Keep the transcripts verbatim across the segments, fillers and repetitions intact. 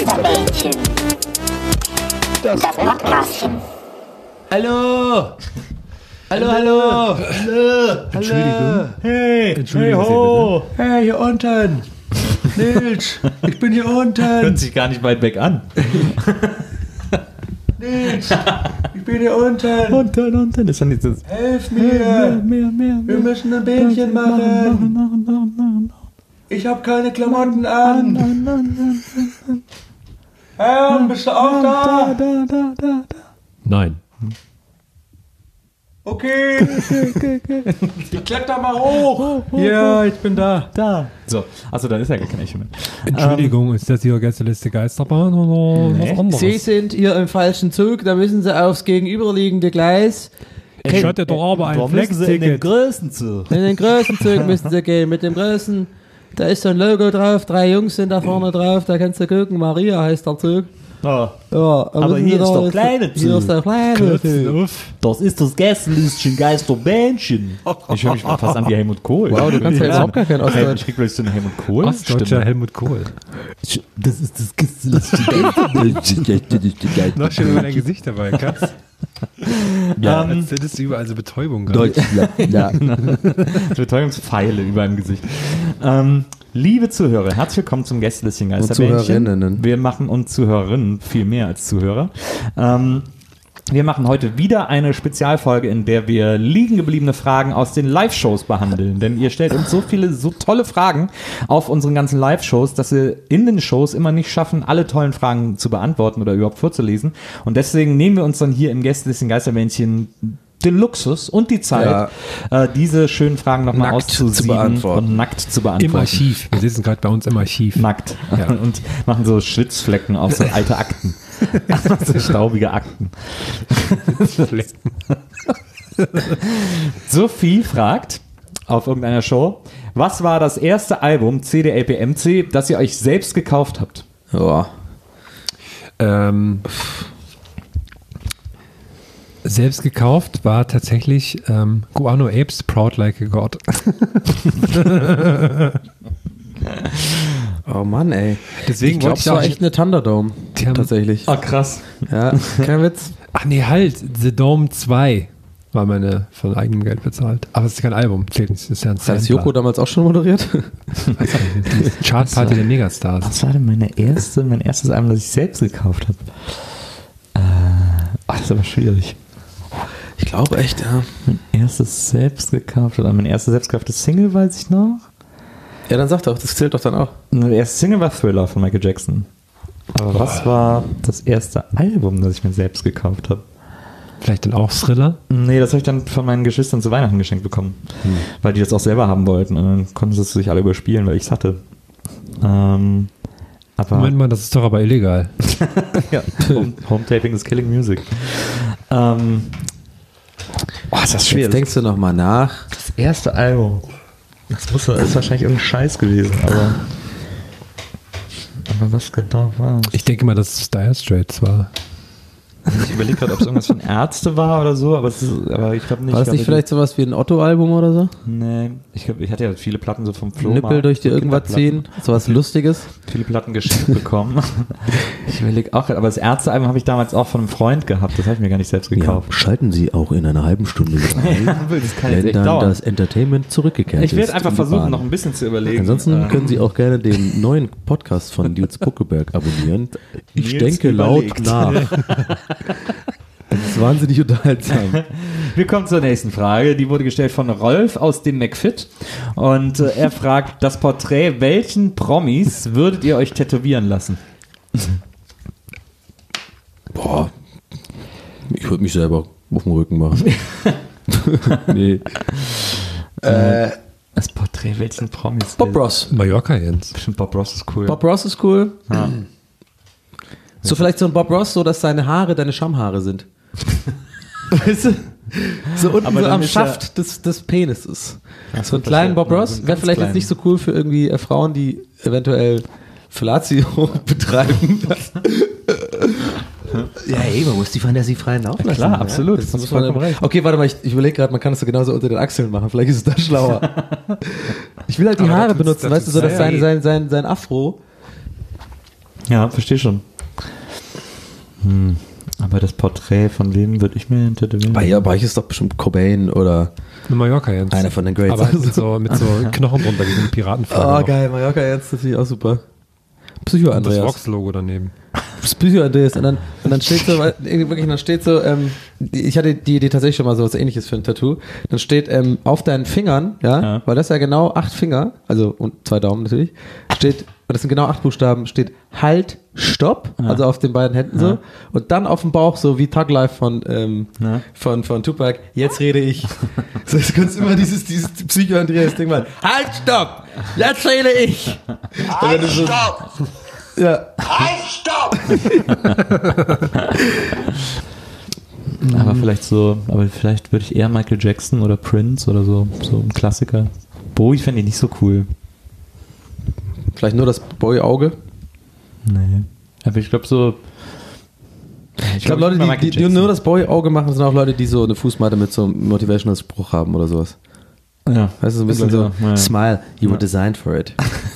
Geisterbähnchen. Das Podcastchen. Hallo! Hallo, hallo! Hallo! Entschuldigung. Hey! Entschuldigen hey, ho! Sie Hey, hier unten! Nils! Ich bin hier unten! Hört sich gar nicht weit weg an. Nils! Ich bin hier unten! Unten, unten. Ist dann nicht das. Helf mir! Mehr, mehr, mehr. Wir müssen ein Bähnchen machen! Machen, machen, machen, machen. Ich hab keine Klamotten an! Herr, bist du auch da? Da, da, da, da. Nein. Okay! Ich kletter mal hoch! Ja, ich bin da. Da. So, achso, dann ist ja gar kein Echo mehr. Entschuldigung, ist das Ihre Gästeliste Geisterbahn oder Nee. was anderes? Sie sind hier im falschen Zug, da müssen Sie aufs gegenüberliegende Gleis. Ich hatte doch aber ein Flex-Ticket. größten zu. In den größten Zug müssen Sie gehen. Mit dem größten, da ist so ein Logo drauf, drei Jungs sind da vorne drauf, da kannst du gucken, Maria heißt der Zug. Oh, Ja, Aber müssen hier Sie ist da- der kleine Hier Zug. ist der kleine Klotzen Zug. auf. das ist das Gästelistchen Geisterbähnchen. Ich höre mich fast an wie Helmut Kohl. Wow, du kannst ja überhaupt gar kein Ostdeutsch. Ich krieg gleich so eine Helmut Kohl. Ostdeutscher Stimme. Helmut Kohl. Das ist das Gästelistchen. Noch schön über dein Gesicht dabei, Katz. Ja, Ähm, Als hättest du überall so Betäubung gehabt. Deutschland. Ja. Betäubungspfeile über dem Gesicht. Ähm, liebe Zuhörer, herzlich willkommen zum Gästelistchen Geisterbähnchen. Zuhörerinnen. Wir machen uns Zuhörerinnen viel mehr als Zuhörer. Ähm, wir machen heute wieder eine Spezialfolge, in der wir liegen gebliebene Fragen aus den Live-Shows behandeln. Denn ihr stellt uns so viele, so tolle Fragen auf unseren ganzen Live-Shows, dass wir in den Shows immer nicht schaffen, alle tollen Fragen zu beantworten oder überhaupt vorzulesen. Und deswegen nehmen wir uns dann hier im Gästelistchen Geisterbähnchen den Luxus und die Zeit, Ja. äh, diese schönen Fragen nochmal Nackt zu auszusieben beantworten. und nackt zu beantworten. Im Archiv. Wir sitzen gerade bei uns im Archiv. Nackt. Ja. Und machen so Schwitzflecken auf so alte Akten. So staubige Akten. Sophie fragt auf irgendeiner Show, was war das erste Album C D L P M C, das ihr euch selbst gekauft habt? Ja. Ähm, selbst gekauft war tatsächlich ähm, Guano Apes Proud Like a God. Oh Mann, ey. Deswegen Ich glaube, wollte es ich war auch echt eine Thunderdome. Die haben- Tatsächlich. Ah, krass. Ja, kein Witz. Ach nee, halt. The Dome zwei war meine von eigenem Geld bezahlt. Aber es ist kein Album. Zählt nicht. Das ist ja ein Hat das Sampler. Joko damals auch schon moderiert? Weiß ich nicht. Die Chartparty der Megastars. Was war denn meine erste, mein erstes Album, das ich selbst gekauft habe? Äh, oh, das ist aber schwierig. Ich glaube echt, ja. Mein erstes selbst gekauft oder mein erstes selbst gekauftes Single, weiß ich noch. Ja, dann sag doch, das zählt doch dann auch. Der erste Single war Thriller von Michael Jackson. Aber was war das erste Album, das ich mir selbst gekauft habe? Vielleicht dann auch Thriller. Nee, das habe ich dann von meinen Geschwistern zu Weihnachten geschenkt bekommen. Hm. Weil die das auch selber haben wollten. Und dann konnten sie es sich alle überspielen, weil ich es hatte. Ähm, aber Moment mal, das ist doch aber illegal. ja, Home, Home Taping is Killing Music. Ähm, oh, ist das schwer. Jetzt denkst du nochmal nach. Das erste Album. Das muss ist wahrscheinlich irgendein Scheiß gewesen, aber. Aber was genau war es? Ich denke mal, dass es Dire Straits war. Ich überlege gerade, ob es irgendwas von Ärzte war oder so, aber, es ist, aber ich glaube nicht. War das ich nicht glaub, vielleicht sowas wie ein Otto-Album oder so? Nee, ich, glaub, ich hatte ja viele Platten so vom Flohmarkt. Nippel durch die so irgendwas Kinderplatten. ziehen? Sowas Lustiges? Viele Platten geschenkt bekommen. Ich überlege auch gerade, aber das Ärztealbum habe ich damals auch von einem Freund gehabt, das habe ich mir gar nicht selbst gekauft. Schalten Sie auch in einer halben Stunde mit ein, Das kann jetzt wenn echt dann dauern. das Entertainment zurückgekehrt Ich ist. werde einfach in die versuchen, Bahn. noch ein bisschen zu überlegen. Ansonsten Ähm, können Sie auch gerne den neuen Podcast von Nils Buckeberg abonnieren. Ich Nils denke überlegt. laut nach. Das ist wahnsinnig unterhaltsam. Wir kommen zur nächsten Frage. Die wurde gestellt von Rolf aus dem McFit. Und äh, er fragt, das Porträt, welchen Promis würdet ihr euch tätowieren lassen? Boah, ich würde mich selber auf den Rücken machen. Nee. Äh, das Porträt, welchen Promis? Bob Ross. Mallorca, Jens. Bestimmt Bob Ross ist cool. Bob Ross ist cool. Ja. So vielleicht so ein Bob Ross, so dass seine Haare deine Schamhaare sind. Weißt du? So unten Aber so dann am ist Schaft des, des Penises. Ach So einen das kleinen wär- Bob Ross so einen wäre ganz vielleicht kleinen. jetzt nicht so cool für irgendwie äh, Frauen, die eventuell Fellatio betreiben. Ja, ey, man muss die Fantasie freien Lauf lassen. Klar, absolut. Das muss man dann, okay, warte mal, ich, ich überlege gerade, man kann das so genauso unter den Achseln machen. Vielleicht ist es da schlauer. Ich will halt die Aber Haare da tut's- benutzen, da weißt du, tut's so dass weh. sein, sein, sein, sein Afro Ja, verstehe schon. Hm. Aber das Porträt von wem würde ich mir tätowieren? Bei ihr, bei euch ist doch bestimmt Cobain oder Eine Mallorca Jens. einer von den Greats. Aber halt mit so, mit so Knochen drunter, wie so eine Piratenflagge. Oh, geil, Mallorca jetzt, das finde ich auch super. Psycho Und das Andreas. Vox-Logo daneben. Das Psycho Andreas. Und dann, und dann steht so, wirklich, dann steht so, ähm, ich hatte die Idee tatsächlich schon mal so was Ähnliches für ein Tattoo. Dann steht ähm, auf deinen Fingern, ja, Ja. weil das ja genau acht Finger, also und zwei Daumen natürlich, steht, das sind genau acht Buchstaben, steht Halt, Stopp, Ja. also auf den beiden Händen so. Ja. Und dann auf dem Bauch so wie Thug Life von, ähm, Ja. von, von Tupac, jetzt rede ich. So, du kannst immer dieses, dieses Psycho Andreas Ding machen. Halt, Stopp! Jetzt rede ich! Halt, stopp! Ja. Halt, stopp! Aber vielleicht so, aber vielleicht würde ich eher Michael Jackson oder Prince oder so, so ein Klassiker. Bowie fände ich nicht so cool. Vielleicht nur das Boy-Auge. Nee. Aber ich glaube so. Ich glaube, Leute, die, die, die nur das Boy-Auge machen, sind auch Leute, die so eine Fußmatte mit so einem Motivational-Spruch haben oder sowas. Ja. Weißt du, so ein bisschen so, Ja, ja. Smile, you were designed for it.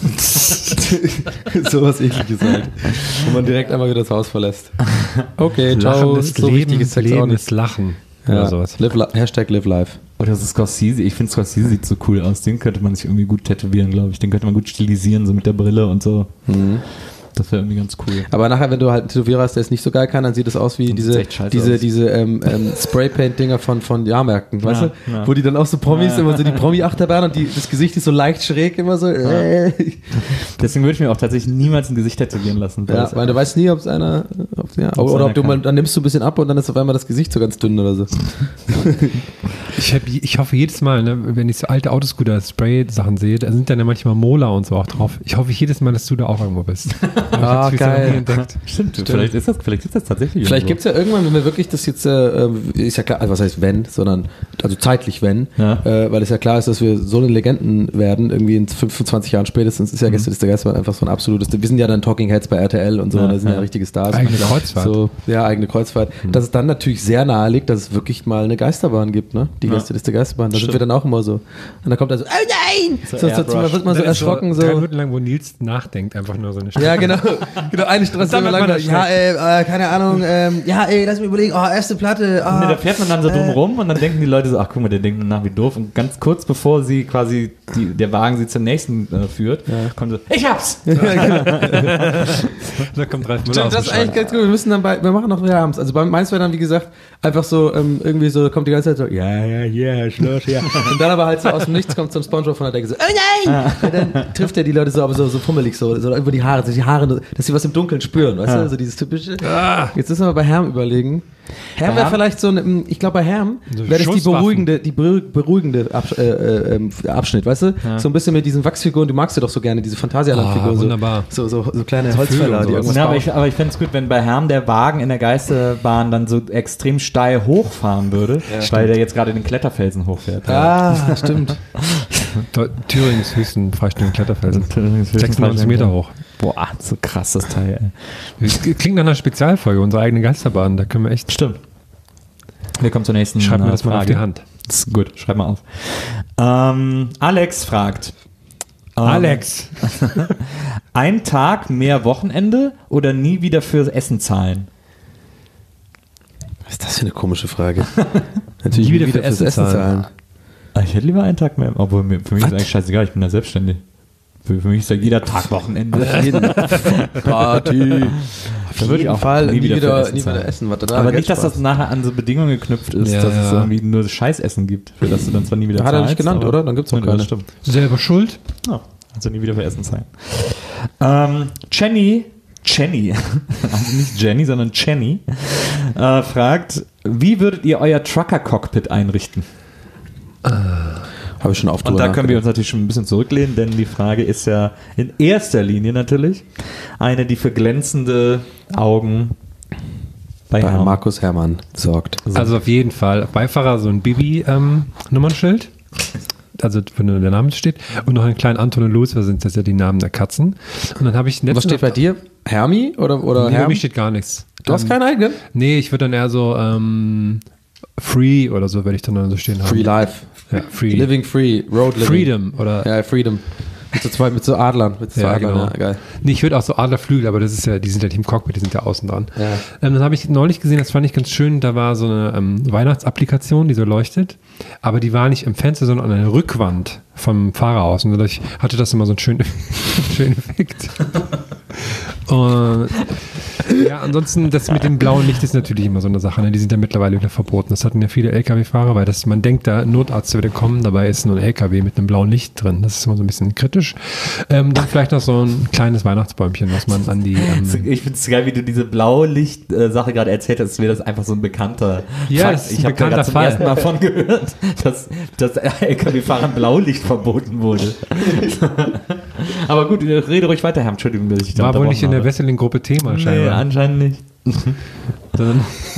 Sowas Ähnliches halt. Wo man direkt einmal wieder das Haus verlässt. Okay, ciao. Lachendes So Leben, wichtig ist Sex auch Leben nicht. ist Lachen. Ja. Oder sowas. Live, li- Hashtag live life. Oder so Scorsese. Ich finde Scorsese sieht so cool aus. Den könnte man sich irgendwie gut tätowieren, glaube ich. Den könnte man gut stilisieren, so mit der Brille und so. Mhm. Das wäre irgendwie ganz cool. Aber nachher, wenn du halt einen Tätowierer hast, der es nicht so geil kann, dann sieht es aus wie Dann diese, sieht's echt scheiße diese, aus. diese ähm, ähm, Spray-Paint-Dinger von, von Jahrmärkten, weißt Ja, du? ja. Wo die dann auch so Promis, Ja. immer so die Promi-Achterbahn und die, das Gesicht ist so leicht schräg, immer so. Äh. Deswegen würde ich mir auch tatsächlich niemals ein Gesicht tätowieren lassen. Ja, weil du weißt nie, ob es einer, ob, ja, Ob's oder einer ob du kann. mal, dann nimmst du ein bisschen ab und dann ist auf einmal das Gesicht so ganz dünn oder so. Ich, hab, ich hoffe jedes Mal, ne, wenn ich so alte Autoscooter-Spray-Sachen sehe, da sind dann ja manchmal Mola und so auch drauf. Ich hoffe jedes Mal, dass du da auch irgendwo bist. Ah, Ich hab's bisher noch geil. nie entdeckt. Stimmt, Vielleicht, ist das, vielleicht ist das tatsächlich Vielleicht irgendwo. gibt's ja irgendwann, wenn wir wirklich das jetzt, äh, ist ja klar, also was heißt wenn, sondern, also zeitlich wenn, Ja. äh, weil es ja klar ist, dass wir so eine Legenden werden, irgendwie in fünfundzwanzig Jahren spätestens, ist ja Gäste ist der Geisterbahn einfach so ein absolutes, wir sind ja dann Talking Heads bei R T L und so, Ja, da sind ja, ja. richtige Stars. Eigene Kreuzfahrt. So, ja, eigene Kreuzfahrt. Dass es dann natürlich sehr nahe liegt, dass es wirklich mal eine Geisterbahn gibt, ne? Die Ja. Gästeliste Geisterbahn. Da sind Stimmt. wir dann auch immer so. Und dann kommt er so, oh nein! So, so, so, Airbrush. wird man so Das ist erschrocken, so. Drei Minuten lang, wo Nils nachdenkt, einfach nur so eine Stimme. Ja, genau. Genau, eine Straße dann immer wird lang. man da, Ja, ey, äh, keine Ahnung, ähm, ja, ey, lass mich überlegen, oh, erste Platte, ah. Nee, da fährt man dann so drum rum und dann denken die Leute so, ach guck mal, der denkt nur nach wie doof. Und ganz kurz bevor sie quasi die, der Wagen sie zum nächsten äh, führt, kommt so, ich hab's! Da kommt Ralf Müller Stimmt, aus das dem ist eigentlich Schrank. ganz gut. Wir müssen dann bei, wir machen noch wieder abends. Also bei meins wäre dann, wie gesagt, einfach so, ähm, irgendwie so, kommt die ganze Zeit so, ja, ja, ja, Schluss, ja. Und dann aber halt so aus dem Nichts kommt so ein Spongebob von der Decke so, oh nein! Und dann trifft er die Leute so, aber so, so fummelig so, so über die Haare, so die Haare, dass sie was im Dunkeln spüren, weißt du? So dieses typische. Jetzt müssen wir bei Herm überlegen. Herm wäre Herm? vielleicht so ein, ich glaube bei Herm So wäre das die Schusswaffen. beruhigende, die beru- beruhigende Absch äh, äh, ähm, Abschnitt, weißt du? So ein bisschen mit diesen Wachsfiguren, du magst ja doch so gerne, diese Phantasialand-Figuren. Ah, wunderbar. So, so, so, so kleine Vögel Holzfäller, und die sowas. irgendwas Ja, aber bauen. ich, aber ich fände es gut, wenn bei Herm der Wagen in der Geisterbahn dann so extrem steil hochfahren würde, weil der jetzt gerade den Kletterfelsen hochfährt. Ah, stimmt. Da- Thüringens höchsten freistehenden Kletterfelsen. sechsundneunzig Meter hoch. Boah, so krass das Teil. Ey. Das klingt nach einer Spezialfolge, unsere eigene Geisterbahn. Da können wir echt. Stimmt. Wir kommen zur nächsten Schreib mir äh, das mal auf Frage. die Hand. Das ist gut, schreib mal auf. Ähm, Alex fragt. Ähm, Alex. Ein Tag mehr Wochenende oder nie wieder fürs Essen zahlen? Was ist das für eine komische Frage? Natürlich Nie wieder wieder für fürs Essen Essen zahlen. zahlen. Ah, Ich hätte lieber einen Tag mehr, obwohl mir, für mich Was? ist eigentlich scheißegal, ich bin ja selbstständig. Für, für mich ist ja jeder Tag Wochenende. Jeden Party. Auf Da würde ich jeden auch Fall nie nie wieder wieder, für Essen nie wieder zahlen. essen. Was da Aber Geld nicht, dass das spart. nachher an so Bedingungen geknüpft ist, Ja, dass es ja. irgendwie nur Scheißessen gibt, für das du dann zwar nie wieder Hat er nicht zahlst, genannt, aber- oder? Dann gibt's auch Ja, keine. Das stimmt. Selber schuld? Ja, also nie wieder für Essen zahlen. Ähm, Jenny, Jenny, also nicht Jenny, sondern Jenny, äh, fragt, wie würdet ihr euer Trucker-Cockpit einrichten? Habe ich schon oft Und drüber da können wir uns nachgedacht. natürlich schon ein bisschen zurücklehnen, denn die Frage ist ja in erster Linie natürlich eine, die für glänzende Augen bei, bei Herrn Markus Herrmann sorgt. Also auf jeden Fall. Beifahrer so ein Bibi-Nummernschild. Also wenn nur der Name steht. Und noch einen kleinen Anton und Louis, das sind das ja die Namen der Katzen. Und dann habe ich Was steht bei dir? Hermi oder, oder Nee, bei Herm? mir steht gar nichts. Du hast Ähm, keinen eigenen? Nee, ich würde dann eher so ähm, Free oder so werde ich dann, dann so stehen haben. Free Life. Ja, free. Living free. Road living. Freedom oder Ja, Freedom. Mit so zwei, mit so Adlern. Mit so Ja, Adlern, genau. ja, geil. Nee, ich würde auch so Adlerflügel, aber das ist ja, die sind ja nicht im Cockpit, die sind ja außen dran. Ja. Ähm, dann habe ich neulich gesehen, das fand ich ganz schön, da war so eine ähm, Weihnachtsapplikation, die so leuchtet, aber die war nicht im Fenster, sondern an der Rückwand vom Fahrerhaus. Und dadurch hatte das immer so einen schönen, schönen Effekt. Und ja, ansonsten, das mit dem blauen Licht ist natürlich immer so eine Sache, ne? Die sind ja mittlerweile wieder verboten. Das hatten ja viele L K W-Fahrer, weil das, man denkt, da Notarzt würde kommen, dabei ist nur ein L K W mit einem blauen Licht drin. Das ist immer so ein bisschen kritisch. Ähm, dann vielleicht noch so ein kleines Weihnachtsbäumchen, was man an die... Ähm, Ich finde es geil, wie du diese Blaulicht-Sache gerade erzählt hast, wäre das einfach so ein bekannter Ja, Fakt. das ist ein Ich habe da bekannter gerade zum Fall. ersten Mal von gehört, dass, dass L K W-Fahrern Blaulicht verboten wurde. Aber gut, rede ruhig weiter, Herr. Entschuldigung, dass ich da war wohl nicht in der habe. Wesseling-Gruppe Thema Nee, scheinbar. anscheinend nicht. Sondern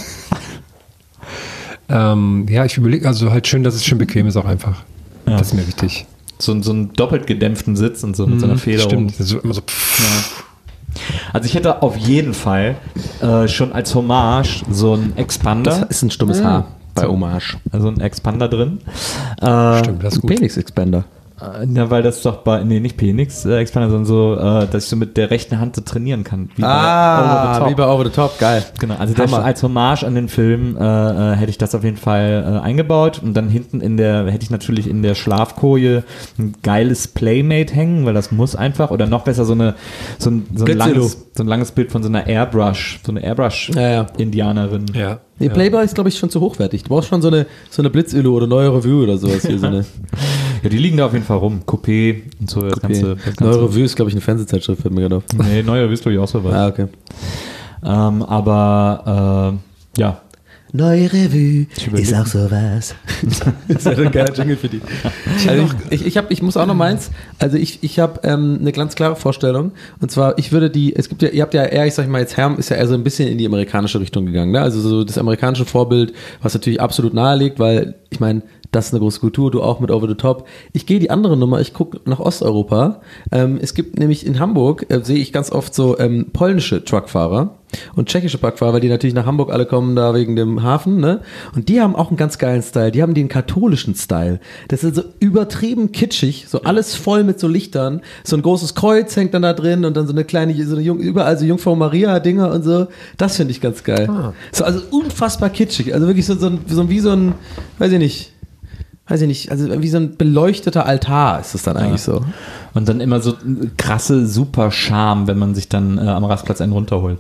ähm, ja, ich überlege, also halt schön, dass es schön bequem ist auch einfach. Ja. Das ist mir wichtig. So, so einen doppelt gedämpften Sitz und so mit so einer Mhm, Federung. Stimmt, das ist so immer so pff. Also ich hätte auf jeden Fall äh, schon als Hommage so einen Expander, Das ist ein stummes Haar bei Hommage. also ein Expander drin. Äh, Stimmt, das ist gut. Penix Expander. Äh, Ja, weil das doch bei, nee, nicht Penix, äh, Expander, sondern so, äh, dass ich so mit der rechten Hand so trainieren kann. Wie Ah, bei Over the Top. wie bei Over the Top, geil. Genau, also das, Hammer. als Hommage an den Film äh, äh, hätte ich das auf jeden Fall äh, eingebaut und dann hinten in der, hätte ich natürlich in der Schlafkoje ein geiles Playmate hängen, weil das muss einfach, oder noch besser so eine so ein, so ein, Blitzilo. langes, so ein langes Bild von so einer Airbrush, so eine Ja, ja. Airbrush-Indianerin. Ja. Nee, Playboy ist, glaube ich, schon zu hochwertig. Du brauchst schon so eine, so eine Blitz-Illu oder neue Revue oder sowas hier. So eine Ja, die liegen da auf jeden Fall rum. Coupé und so. Das ganze, das neue ganze, Revue ist, glaube ich, eine Fernsehzeitschrift, fällt mir gerade auf. Nee, neue Revue ist, glaube ich, auch so was. Ah, okay. Ähm, aber, äh, ja. Neue Revue überleg- ist auch sowas. Das ist ja ein geiler Jingle für die. Also ich, ich, ich, hab, ich muss auch noch meins. Also ich, ich habe ähm, eine ganz klare Vorstellung. Und zwar, ich würde die, es gibt ja, ihr habt ja eher, ich sag mal jetzt, Herm ist ja eher so ein bisschen in die amerikanische Richtung gegangen. Ne? Also so das amerikanische Vorbild, was natürlich absolut nahe liegt, weil ich meine, das ist eine große Kultur, du auch mit Over the Top. Ich gehe die andere Nummer, ich gucke nach Osteuropa. Ähm, es gibt nämlich in Hamburg, äh, sehe ich ganz oft so ähm, polnische Truckfahrer und tschechische Truckfahrer, weil die natürlich nach Hamburg alle kommen, da wegen dem Hafen, ne? Und die haben auch einen ganz geilen Style. Die haben den katholischen Style. Das ist so übertrieben kitschig, so alles voll mit so Lichtern. So ein großes Kreuz hängt dann da drin und dann so eine kleine, so eine Jung, überall so Jungfrau Maria-Dinger und so. Das finde ich ganz geil. So, also unfassbar kitschig. Also wirklich so, so, ein, so wie so ein, weiß ich nicht, weiß ich nicht, also wie so ein beleuchteter Altar ist es dann eigentlich so. Und dann immer so krasse super Charme, wenn man sich dann äh, am Rastplatz einen runterholt.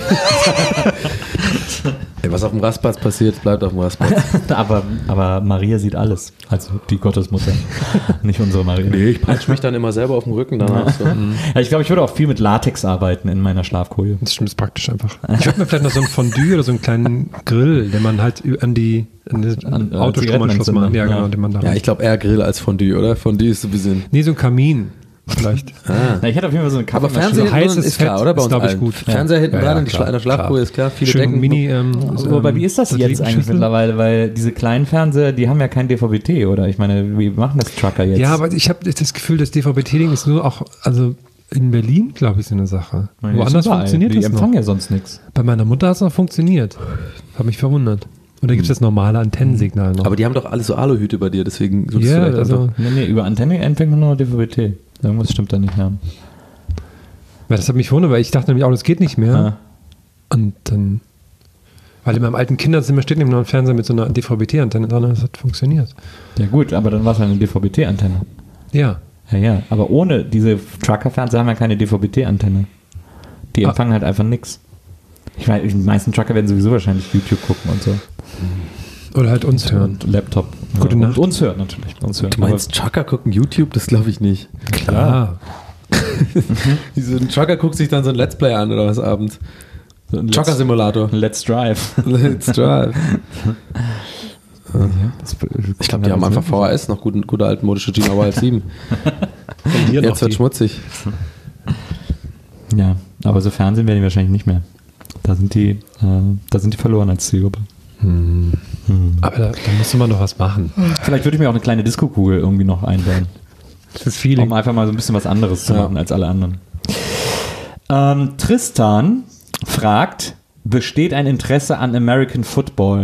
Ey, was auf dem Rastplatz passiert, bleibt auf dem Rastplatz. aber, aber Maria sieht alles. Also die Gottesmutter. Nicht unsere Maria. Nee, ich peitsche mich dann immer selber auf dem Rücken danach. So. Ja, ich glaube, ich würde auch viel mit Latex arbeiten in meiner Schlafkoje. Das stimmt, ist praktisch einfach. Ich würde mir vielleicht noch so ein Fondue oder so einen kleinen Grill, den man halt an die, an die An, äh, Autostromanschluss Zigarettenanzünder. macht. Ja, genau, Ja. den man da. Ja, ich glaube eher Grill als Fondue, oder? Fondue ist so ein bisschen... Nee, so ein Kamin vielleicht. Na, ich hätte auf jeden Fall so eine Aber Kaffeemaschine. Fernseher so hinten heißes drin ist klar, Fett oder? Bei ist, uns glaub ich, allen. gut. Fernseher hinten Ja, dran ja, in, die klar, Schla- in der Schlafkoje klar. ist klar. Viele Schön Decken. Mini, ähm, Wobei, ähm, wie ist das jetzt eigentlich Satellitenschüssel. mittlerweile? Weil diese kleinen Fernseher, die haben ja kein D V B T, oder? Ich meine, wie machen das Trucker jetzt? Ja, aber ich habe das Gefühl, das D V B-T-Ding ist nur auch, also in Berlin, glaube ich, so eine Sache. Meine, Woanders überall. funktioniert die das empfangen noch. ja sonst nichts. Bei meiner Mutter hat es noch funktioniert. Hat mich verwundert. Und da gibt es das normale Antennensignal noch. Aber die haben doch alle so Aluhüte bei dir, deswegen solltest ja, du vielleicht also, einfach- Nee, nee, über Antenne empfängt man nur D V B T. Irgendwas stimmt da nicht, ja. ja, das hat mich verwundert, weil ich dachte nämlich auch, das geht nicht mehr. Ja. Und dann, weil in meinem alten Kinderzimmer steht nämlich noch ein Fernseher mit so einer D V B T-Antenne dran, das hat funktioniert. Ja gut, aber dann war es ja eine D V B T-Antenne. Ja. Ja, ja, aber ohne diese Trucker-Fernseher haben ja keine D V B T-Antenne. Die Ah. empfangen halt einfach nichts. Ich meine, die meisten Trucker werden sowieso wahrscheinlich YouTube gucken und so. Oder halt uns hören. Und Laptop. Gute ja, Nacht. Und uns hören natürlich. Uns hören. Du meinst, Trucker gucken YouTube? Das glaube ich nicht. Klar. Diese ein Trucker guckt sich dann so ein Let's Play an oder was abends. So ein Let's- Trucker-Simulator. Let's Drive. Let's Drive. Das- Ich glaube, die haben einfach V H S, noch gute, gute altmodische Gina Wild sieben. Hier noch Jetzt wird die. schmutzig. Ja, aber so Fernsehen werden die wahrscheinlich nicht mehr. Da sind die, äh, da sind die verloren als Zielgruppe. Aber da, da musste man noch was machen. Vielleicht würde ich mir auch eine kleine Disco-Kugel irgendwie noch einbauen. Das Feeling. Um einfach mal so ein bisschen was anderes zu Ja. machen als alle anderen. Ähm, Tristan fragt, besteht ein Interesse an American Football?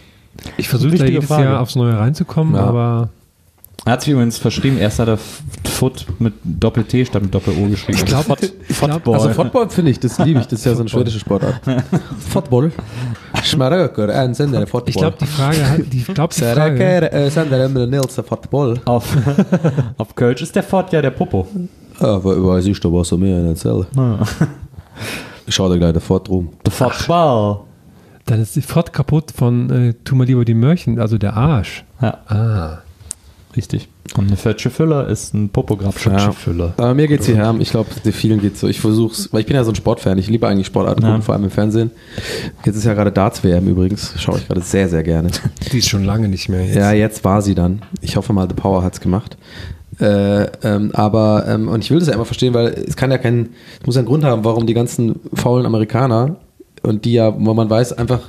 Ich versuche da Wichtige jedes Frage. Jahr aufs Neue reinzukommen, Ja. aber Er hat sich übrigens verschrieben, erster der F- Foot mit Doppel-T statt mit Doppel-O geschrieben. Ich glaube, Fot- ich glaub, Football. Also Football finde ich, das liebe ich, das ist ja so eine schwedische Sportart. Football. Schmaröker, ein Sender, Football. ich glaube, die Frage, hat- die, ich glaub, die Frage, Säröker, äh, Sender, Emre Nilsson, Football. Auf, auf Kölsch ist der Fott ja der Popo. Ja, weiß ich doch, was so mehr erzählen. Ich schau dir gleich der Fort rum. Der Football. dann ist die Fort kaputt von äh, Tu mal lieber die Mörchen, also der Arsch. Ja, Ah. richtig. Und eine Fötsche Füller ist ein Popograph. Ja. Füller. Aber mir geht's hierher. Ich glaube, den vielen geht's so. Ich versuch's, weil ich bin ja so ein Sportfan. Ich liebe eigentlich Sportarten, Ja. gucken, vor allem im Fernsehen. Jetzt ist ja gerade Darts-W M übrigens. Schaue ich gerade sehr, sehr gerne. Die ist schon lange nicht mehr jetzt. Ja, jetzt war sie dann. Ich hoffe mal, The Power hat's gemacht. Äh, ähm, aber, ähm, und ich will das ja immer verstehen, weil es kann ja keinen, es muss ja einen Grund haben, warum die ganzen faulen Amerikaner und die ja, wo man weiß, einfach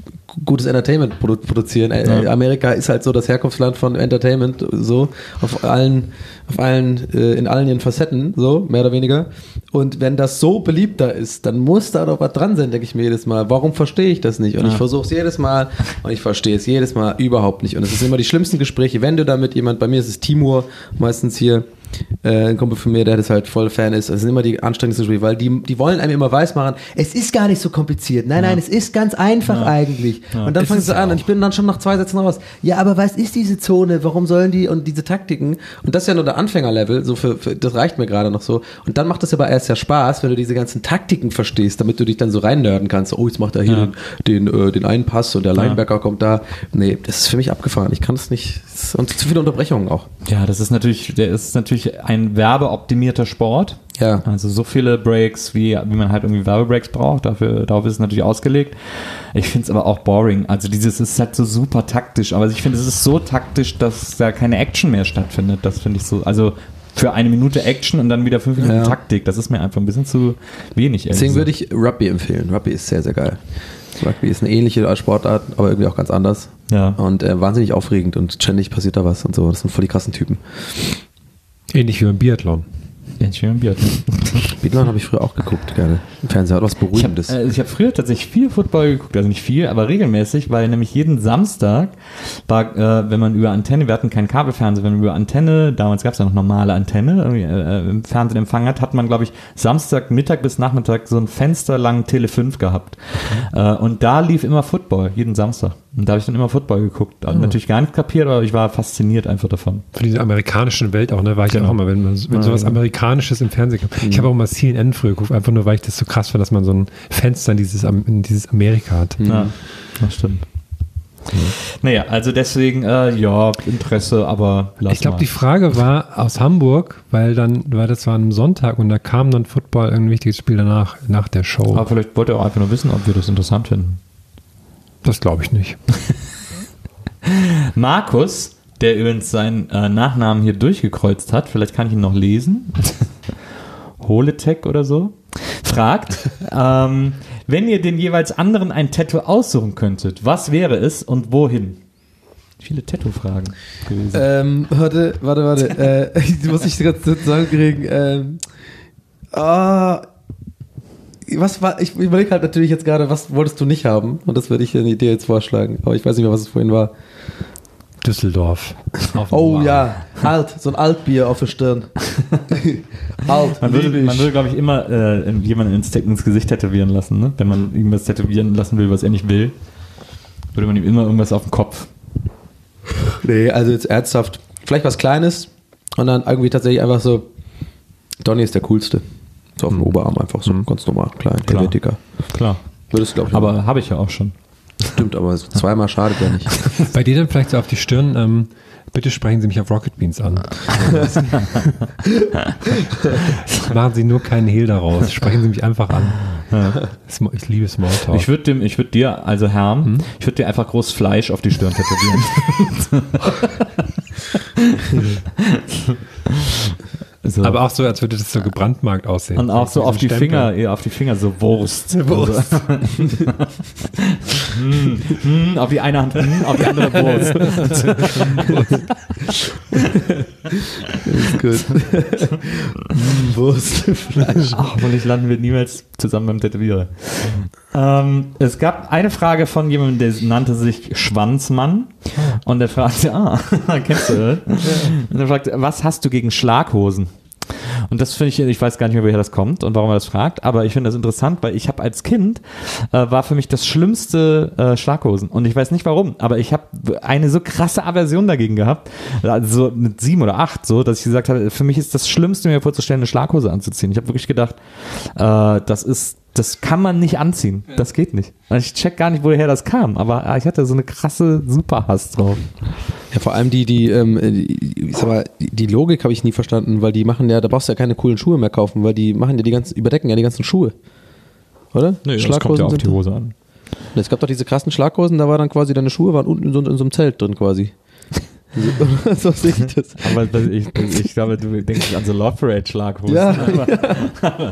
gutes Entertainment produ- produzieren. Äh, Ja. Amerika ist halt so das Herkunftsland von Entertainment, so auf allen, auf allen, äh, in allen ihren Facetten, so mehr oder weniger. Und wenn das so beliebt da ist, dann muss da doch was dran sein, denke ich mir jedes Mal. Warum verstehe ich das nicht? Und Ja. ich versuche es jedes Mal und ich verstehe es jedes Mal überhaupt nicht. Und es sind immer die schlimmsten Gespräche, wenn du da mit jemand, bei mir ist es Timur, meistens hier, äh, ein Kumpel von mir, der das halt voll Fan ist. Das sind immer die anstrengendsten Gespräche, weil die, die wollen einem immer weismachen, es ist gar nicht so kompliziert. Nein, nein, es ist ganz einfach eigentlich. Und dann Ist fangen es sie ja an auch. und ich bin dann schon nach zwei Sätzen raus. Ja, aber was ist diese Zone? Warum sollen die und diese Taktiken? Und das ist ja nur der Anfängerlevel, so für, für das reicht mir gerade noch so. Und dann macht es aber erst ja Spaß, wenn du diese ganzen Taktiken verstehst, damit du dich dann so reinnörden kannst. Oh, jetzt macht er hier Ja. den, den, äh, den einen Pass und der Linebacker kommt da. Nee, das ist für mich abgefahren. Ich kann das nicht. Und zu viele Unterbrechungen auch. Ja, das ist natürlich, der ist natürlich ein werbeoptimierter Sport. Ja. Also so viele Breaks, wie, wie man halt irgendwie Werbebreaks braucht, dafür, darauf ist es natürlich ausgelegt. Ich finde es aber auch boring. Also dieses ist halt so super taktisch, aber ich finde, es ist so taktisch, dass da keine Action mehr stattfindet. Das finde ich so, also für eine Minute Action und dann wieder fünf Minuten Ja. Taktik, das ist mir einfach ein bisschen zu wenig. ehrlich Deswegen würde gesagt. ich Rugby empfehlen. Rugby ist sehr, sehr geil. Rugby ist eine ähnliche Sportart, aber irgendwie auch ganz anders. Ja. Und äh, wahnsinnig aufregend und ständig passiert da was und so. Das sind voll die krassen Typen. Ähnlich wie beim Biathlon. Ja, ich bin Biathlon. Biathlon habe ich früher auch geguckt, gerne. Im Fernsehen hat was Ich habe Beruhigendes. äh, ich hab früher tatsächlich viel Football geguckt, also nicht viel, aber regelmäßig, weil nämlich jeden Samstag war, äh, wenn man über Antenne, wir hatten kein Kabelfernsehen, wenn man über Antenne, damals gab es ja noch normale Antenne, irgendwie, äh, im Fernsehen empfangen hat, hat man, glaube ich, Samstag, Mittag bis Nachmittag so ein Fenster lang Tele fünf gehabt. Äh, und da lief immer Football, jeden Samstag. Und da habe ich dann immer Football geguckt. Also natürlich gar nicht kapiert, aber ich war fasziniert einfach davon. Von dieser amerikanischen Welt auch, ne, war ich Genau. auch immer, wenn, man, wenn sowas Amerikanisches im Fernsehen kommt. Ich habe auch mal C N N früher geguckt, einfach nur, weil ich das so krass fand, dass man so ein Fenster in dieses, Am- in dieses Amerika hat. Ja, das stimmt. Naja, also deswegen, äh, ja, Interesse, aber lass Ich glaube, mal. die Frage war aus Hamburg, weil dann, weil das war am Sonntag und da kam dann Football, ein wichtiges Spiel danach, nach der Show. Aber vielleicht wollt ihr auch einfach nur wissen, ob wir das interessant finden. Das glaube ich nicht. Markus, der übrigens seinen äh, Nachnamen hier durchgekreuzt hat, vielleicht kann ich ihn noch lesen, Holetech oder so, fragt, ähm, wenn ihr den jeweils anderen ein Tattoo aussuchen könntet, was wäre es und wohin? Viele Tattoo-Fragen gewesen. Ähm, warte, warte, warte. äh, ich muss ich gerade zusammenkriegen. Ähm, ah, was war, ich überlege halt natürlich jetzt gerade, was wolltest du nicht haben? Und das würde ich dir jetzt vorschlagen. Aber ich weiß nicht mehr, was es vorhin war. Düsseldorf. Auf dem Oh Ohr. ja, Alt, so ein Altbier auf der Stirn. Alt, Man würde, lieb ich. man würde glaube ich, immer äh, jemanden ins, ins Gesicht tätowieren lassen, ne? Wenn man ihm was tätowieren lassen will, was er nicht will, würde man ihm immer irgendwas auf den Kopf. Nee, also jetzt ernsthaft. Vielleicht was Kleines und dann irgendwie tatsächlich einfach so, Donny ist der Coolste. So auf dem Oberarm einfach so, ganz normal, klein, Klar. Helvetiker. Klar. Würdest du, glaube ich, Aber habe ich ja auch schon. stimmt, aber so zweimal schadet ja nicht. Bei dir dann vielleicht so auf die Stirn, ähm, bitte sprechen Sie mich auf Rocket Beans an. Machen Sie nur keinen Hehl daraus. Sprechen Sie mich einfach an. Sm- Ich liebe Smalltalk. Ich würde dem, ich würde dir, also Herm, Hm? ich würde dir einfach groß Fleisch auf die Stirn tätowieren. so. Aber auch so, als würde das so gebrandmarkt aussehen. Und auch so Wie auf ein die Stempel. Finger, eher auf die Finger so Wurst. Wurst. Also, hm, hm, auf die eine Hand, hm, auf die andere Wurst. Ist gut. Mm, Wurst, Fleisch. Ach, hoffentlich landen wir niemals zusammen beim Tätowierer. Ähm, es gab eine Frage von jemandem, der nannte sich Schwanzmann. Und der fragte, ah, kennst du das? Und er fragte, was hast du gegen Schlaghosen? Und das finde ich, ich weiß gar nicht mehr, woher das kommt und warum er das fragt, aber ich finde das interessant, weil ich habe als Kind, äh, war für mich das schlimmste äh, Schlaghosen und ich weiß nicht warum, aber ich habe eine so krasse Aversion dagegen gehabt, also so mit sieben oder acht, so, dass ich gesagt habe, für mich ist das Schlimmste, mir vorzustellen, eine Schlaghose anzuziehen. Ich habe wirklich gedacht, äh, das ist das kann man nicht anziehen. Das geht nicht. Und ich check gar nicht, woher das kam, aber ich hatte so eine krasse Superhass drauf. Ja, vor allem die, die, ähm, die, ich sag mal, die, die Logik habe ich nie verstanden, weil die machen ja, da brauchst du ja keine coolen Schuhe mehr kaufen, weil die machen ja die ganzen, überdecken ja die ganzen Schuhe. Oder? Nee, das kommt ja auf die Hose an. Und es gab doch diese krassen Schlaghosen, da war dann quasi, deine Schuhe waren unten in so, in so einem Zelt drin quasi. So sehe ich das. Aber ich, ich glaube, du denkst an so Love Parade Schlaghosen. Ja. Aber,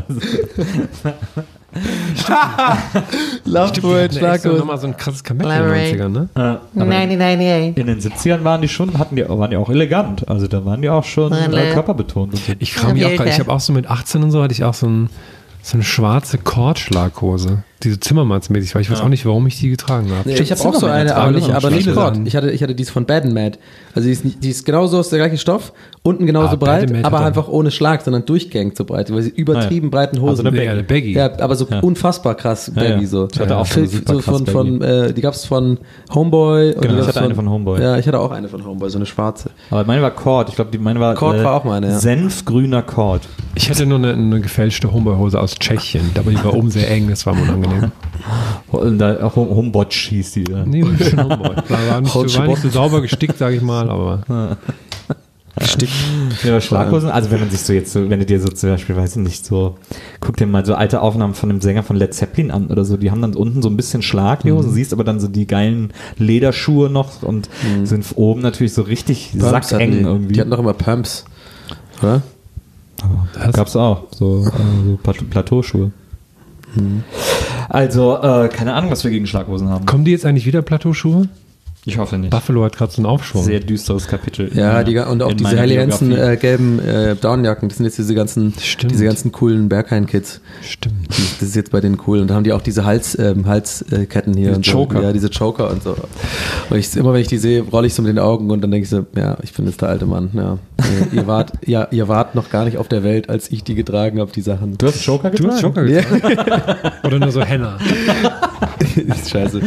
Love Parade Schlaghosen. Nochmal so ein krasses Comeback in den neunzigern, ne? Äh, in den siebzigern waren die schon, hatten die, waren die auch elegant. Also da waren die auch schon äh, körperbetont. Und so. Ich frage mich auch gerade, ich habe auch so mit achtzehn und so, hatte ich auch so, ein, so eine schwarze Kordschlaghose. Diese Zimmermannsmäßig, weil ich weiß ja. auch nicht, warum ich die getragen habe. Nee, ich habe auch so eine, aber nicht, aber nicht Kord. Ich hatte, ich hatte dies von Bad and Mad. Also die ist, die ist genauso, ist der gleiche Stoff, unten genauso ah, breit, aber einfach ohne Schlag, sondern durchgängig so breit, weil sie übertrieben ah, ja. breiten Hosen. Also eine, eine Baggy. Ja, aber so ja. unfassbar krass Baggy ja, ja. so. Ich hatte auch so, so von, von äh, die gab's von Homeboy. Genau, und ich hatte von, eine von Homeboy. Ja, ich hatte auch eine von Homeboy, so eine schwarze. Aber meine war Kord. Ich glaube, die meine war Kord äh, war auch meine, ja. senfgrüner Kord. Ich hatte nur eine, eine gefälschte Homeboy-Hose aus Tschechien, aber die war oben sehr eng, das war unangenehm. Da, Homebotsch hieß die. Ja. Nee, schon Homeboy. War nicht, so, war nicht so sauber gestickt, sage ich mal, aber gestickt. Ja, Schlaghosen, also wenn man sich so jetzt, so, wenn du dir so zum Beispiel, weiß ich nicht, so, guck dir mal so alte Aufnahmen von dem Sänger von Led Zeppelin an oder so, die haben dann unten so ein bisschen Schlag, die Hosen, mhm. siehst aber dann so die geilen Lederschuhe noch und mhm. sind oben natürlich so richtig Pumps sackeng die, irgendwie. Die hatten doch immer Pumps, oder? Aber gab's auch, so, äh, so Plateauschuhe. Mhm. Also, äh, keine Ahnung, was wir gegen Schlaghosen haben. Kommen die jetzt eigentlich wieder, Plateauschuhe? Ich hoffe nicht. Buffalo hat gerade so einen Aufschwung. Sehr düsteres Kapitel. Ja, die, und auch diese Helly Hansen äh, gelben äh, Downjacken, das sind jetzt diese ganzen, Stimmt. diese ganzen coolen Berghain-Kids. Stimmt. Die, das ist jetzt bei denen cool. Und da haben die auch diese Hals, ähm, Halsketten hier. Diese und Choker. So. Ja, diese Choker und so. Und ich, immer wenn ich die sehe, rolle ich so mit den Augen und dann denke ich so, ja, ich bin jetzt der alte Mann. Ja. ihr, ihr, wart, ja, ihr wart noch gar nicht auf der Welt, als ich die getragen habe, die Sachen. Du hast Choker getragen? Du hast Choker getragen? Oder nur so Henna? ist scheiße.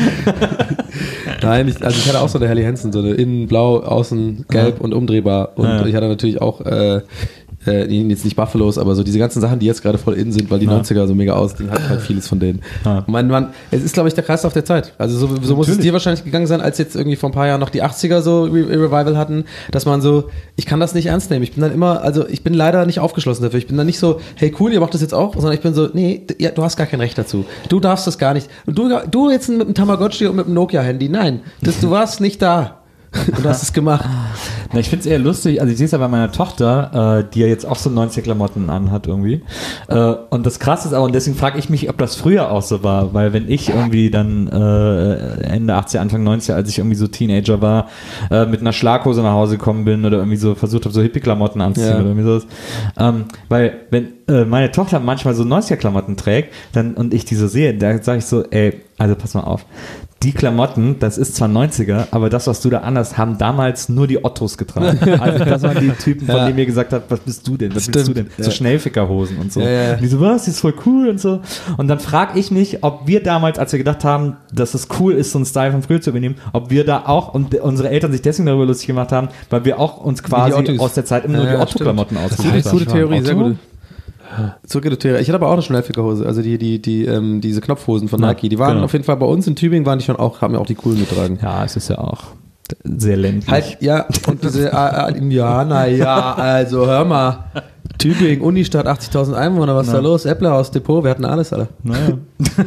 Nein, ich, also ich hatte auch so eine Helly Hansen, so eine innen blau, außen gelb ja. und umdrehbar. Und ja. ich hatte natürlich auch, äh, äh, jetzt nicht Buffalos, aber so diese ganzen Sachen, die jetzt gerade voll in sind, weil die ja. neunziger so mega aus, die hat halt vieles von denen. Ja. Man, man, es ist, glaube ich, der Kreislauf der Zeit. Also so, so muss es dir wahrscheinlich gegangen sein, als jetzt irgendwie vor ein paar Jahren noch die achtziger so Re- Revival hatten, dass man so, ich kann das nicht ernst nehmen. Ich bin dann immer, also ich bin leider nicht aufgeschlossen dafür. Ich bin dann nicht so, hey cool, ihr macht das jetzt auch, sondern ich bin so, nee, d- ja, du hast gar kein Recht dazu. Du darfst das gar nicht. Und du, du jetzt mit dem Tamagotchi und mit dem Nokia-Handy, nein, das, du warst nicht da. Und du hast es gemacht. Na, ich finde es eher lustig, also ich sehe es ja bei meiner Tochter, äh, die ja jetzt auch so neunziger-Klamotten anhat irgendwie. Äh, und das Krasse ist aber, und deswegen frage ich mich, ob das früher auch so war, weil wenn ich irgendwie dann äh, Ende achtziger, Anfang neunziger, als ich irgendwie so Teenager war, äh, mit einer Schlaghose nach Hause gekommen bin oder irgendwie so versucht habe, so Hippie-Klamotten anzuziehen ja. oder irgendwie sowas. Ähm, weil wenn äh, meine Tochter manchmal so neunziger-Klamotten trägt dann und ich die so sehe, da sage ich so, ey, also pass mal auf. Die Klamotten, das ist zwar neunziger, aber das, was du da anhast, haben damals nur die Ottos getragen. Also das waren die Typen, von ja. denen mir gesagt hat, was bist du denn? Was Stimmt. bist du denn? Ja. So Schnellfickerhosen und so. Ja, ja. Und die so, was, die ist voll cool und so. Und dann frage ich mich, ob wir damals, als wir gedacht haben, dass es cool ist, so einen Style von früher zu übernehmen, ob wir da auch, und unsere Eltern sich deswegen darüber lustig gemacht haben, weil wir auch uns quasi aus der Zeit immer nur ja, die Otto-Klamotten ausgesucht haben. Das ist eine gute Theorie, sehr gut. Zurückgedreht. Ich hatte aber auch eine Schnellfickerhose, also die, die, die, ähm, diese Knopfhosen von Nike, die waren genau. auf jeden Fall bei uns in Tübingen, waren die schon auch, haben ja auch die coolen getragen. Ja, es ist ja auch sehr ländlich. Halt, ja, und diese, äh, äh, ja, naja, also hör mal, Tübingen, Unistadt, achtzigtausend Einwohner, was ist da los? Äpplehaus, Depot, wir hatten alles, Alter. Naja.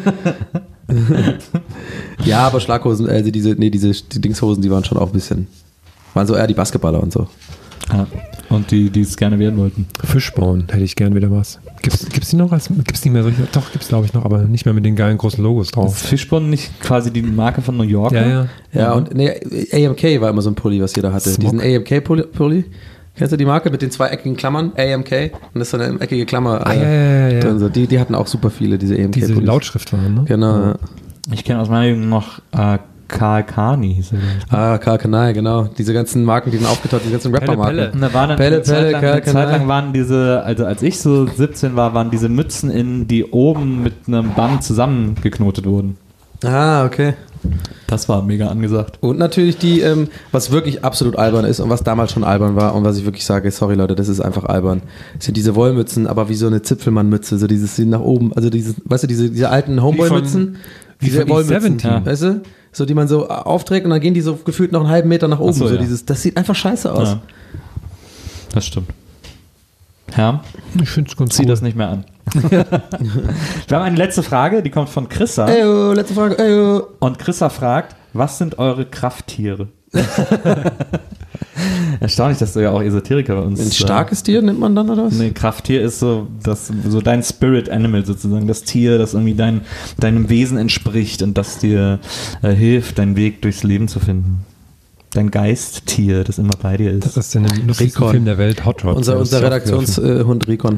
Ja, aber Schlaghosen, also diese, nee, diese die Dingshosen, die waren schon auch ein bisschen, waren so eher die Basketballer und so. Ja. Und die, die es gerne werden wollten. Fishbone hätte ich gern wieder was. Gibt's, gibt's die noch? Als, gibt's nicht mehr solche? Doch, gibt's glaube ich noch, aber nicht mehr mit den geilen großen Logos Ist drauf. Fishbone nicht quasi die Marke von New York? Ja, ja. Ja, und nee, A M K war immer so ein Pulli, was jeder hatte. Smog. Diesen A M K-Pulli. Pulli. Kennst du die Marke mit den zwei eckigen Klammern? A M K. Und das ist so eine eckige Klammer Ah, äh, ja, ja, ja, ja. drin. So. Die, die hatten auch super viele, diese A M Diese K-Pullis. Lautschrift waren, ne? Genau. Ja. Ich kenne aus meiner Jugend noch äh, Karl Kani, hieß er. Ah, Karl Kanai, genau. Diese ganzen Marken, die dann aufgetaucht, diese ganzen Pelle, Rapper-Marken. Pelle. Und da waren dann Pelle, eine, Zeit Pelle, lang, Karl eine Zeit Kanai. lang waren diese, also als ich so siebzehn war, waren diese Mützen in, die oben mit einem Band zusammengeknotet wurden. Ah, okay. Das war mega angesagt. Und natürlich die, ähm, was wirklich absolut albern ist und was damals schon albern war und was ich wirklich sage, sorry Leute, das ist einfach albern, sind diese Wollmützen, aber wie so eine Zipfelmann-Mütze, so dieses nach oben, also dieses, weißt du, diese, diese alten Homeboy-Mützen, wie diese von E Wollmützen, siebzehn. weißt du, so die man so aufträgt und dann gehen die so gefühlt noch einen halben Meter nach oben, Ach so, so ja. dieses, das sieht einfach scheiße aus. Ja. Das stimmt. Herr, Ich finde es ganz zieh cool. das nicht mehr an. Wir haben eine letzte Frage, die kommt von Chrissa. Eyo, letzte Frage, eyo. Und Chrissa fragt, was sind eure Krafttiere? Erstaunlich, dass du ja auch Esoteriker bei uns Ein starkes Tier nennt man dann, oder was? Nee, Krafttier ist so, das, so dein Spirit Animal sozusagen, das Tier, das irgendwie dein, deinem Wesen entspricht und das dir äh, hilft, deinen Weg durchs Leben zu finden. Dein Geisttier, das immer bei dir ist. Das ist in dem lustigsten Recon. Film der Welt, Hot Rod. Unser, Das unser ist auch Redaktionshund Recon.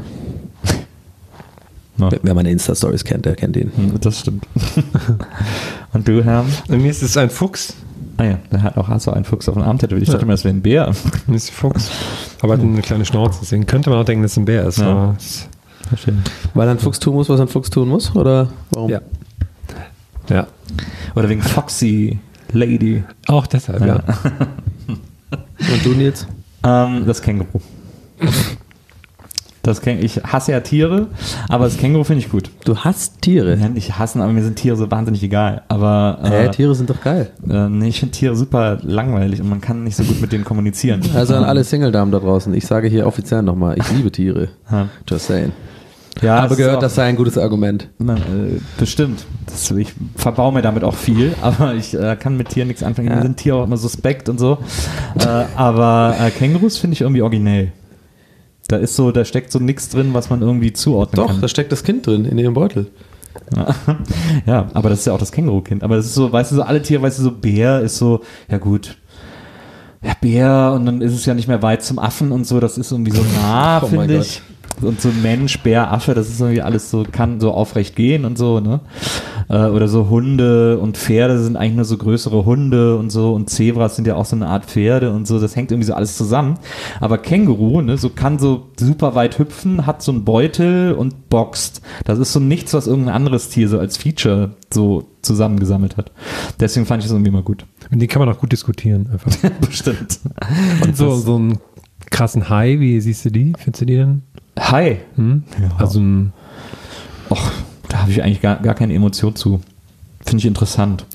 Ja. Wer meine Insta-Stories kennt, der kennt ihn. Hm, Das stimmt. Und du, Herr? Bei mir ist es ein Fuchs. Ah ja, der hat auch hast du einen Fuchs auf dem Arm tätowiert. Ich dachte mir, das wäre ein Bär. Das ist ein Fuchs. Aber hat eine kleine Schnauze. Deswegen könnte man auch denken, dass es ein Bär ist. Ja. Aber es, Verstehe. Weil ein Fuchs tun muss, was ein Fuchs tun muss? Oder warum? ja. Ja. Oder wegen Foxy Lady. Auch deshalb, ja. Ja. Und du, Nils? Ähm, das Känguru. Das Käng ich hasse ja Tiere, aber das Känguru finde ich gut. Du hasst Tiere. Ja, nicht hassen, aber mir sind Tiere so wahnsinnig egal. Aber Hä, äh, Tiere sind doch geil. äh, nee, ich finde Tiere super langweilig und man kann nicht so gut mit denen kommunizieren. Also an alle Single-Damen da draußen, ich sage hier offiziell nochmal, ich liebe Tiere. Ja. Just saying. Ja, Aber es ist gehört, auch- das sei ein gutes Argument. Na, äh, bestimmt. Das, ich verbau mir damit auch viel, aber ich äh, kann mit Tieren nichts anfangen. Ja. Mir sind Tiere auch immer suspekt und so. äh, aber äh, Kängurus finde ich irgendwie originell. Da ist so, da steckt so nichts drin, was man irgendwie zuordnen Doch, kann. da steckt das Kind drin, in ihrem Beutel. Ja, aber das ist ja auch das Känguru-Kind. Aber das ist so, weißt du, so alle Tiere, weißt du, so Bär ist so, ja gut, ja Bär und dann ist es ja nicht mehr weit zum Affen und so, das ist irgendwie so nah, Oh mein finde Gott. ich. Und so Mensch, Bär, Affe, das ist irgendwie alles so, kann so aufrecht gehen und so, ne? Äh, oder so Hunde und Pferde sind eigentlich nur so größere Hunde und so und Zebras sind ja auch so eine Art Pferde und so, das hängt irgendwie so alles zusammen. Aber Känguru, ne, so kann so super weit hüpfen, hat so einen Beutel und boxt. Das ist so nichts, was irgendein anderes Tier so als Feature so zusammengesammelt hat. Deswegen fand ich das irgendwie mal gut. Und die kann man auch gut diskutieren. Einfach. Bestimmt. Und so, so einen krassen Hai, wie siehst du die? Findest du die denn? Hi. Hm? Ja. Also ein Och, da habe ich eigentlich gar, gar keine Emotion zu. Finde ich interessant.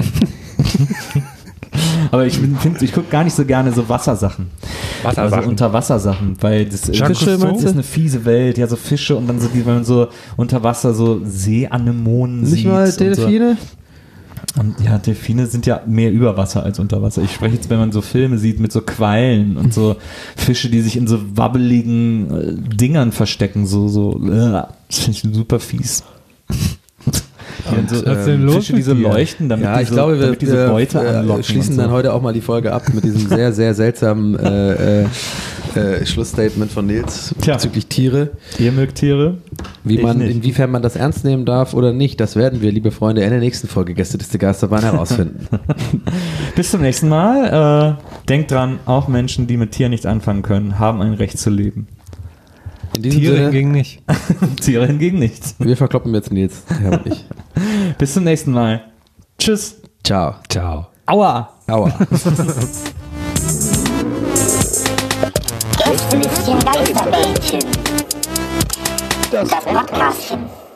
Aber ich, bin- find- ich gucke gar nicht so gerne so Wassersachen. Wassersachen? Also Unterwassersachen, weil das, Jacques das Cousteau? ist eine fiese Welt. Ja, so Fische und dann so, die, wenn man so unter Wasser so Seeanemonen Nicht sieht. mal und so. Delfine? Und ja, Delfine sind ja mehr über Wasser als unter Wasser. Ich spreche jetzt, wenn man so Filme sieht mit so Quallen und so Fische, die sich in so wabbeligen äh, Dingern verstecken, so, so, äh, das finde ich super fies. Und so, was ist denn los Fische, die so mit dir? leuchten, damit Ja, die ich so, glaube, wir, damit die so wir Beute äh, anlocken. schließen und so. dann heute auch mal die Folge ab mit diesem sehr, sehr seltsamen äh, äh, äh, Schlussstatement von Nils Tja. bezüglich Tiere. Ihr mögt Tiere? Wie Ich man, nicht. inwiefern man das ernst nehmen darf oder nicht, das werden wir, liebe Freunde, in der nächsten Folge Gästeliste Geisterbahn herausfinden. Bis zum nächsten Mal. Äh, denkt dran, auch Menschen, die mit Tieren nichts anfangen können, haben ein Recht zu leben. In diesem Tiere Sinne, hingegen nicht. Tiere hingegen nicht. wir verkloppen jetzt Nils. Ja, und ich. Bis zum nächsten Mal. Tschüss. Ciao. Ciao. Aua. Aua. Gästelistchen Geisterbällchen. Das Podcastchen.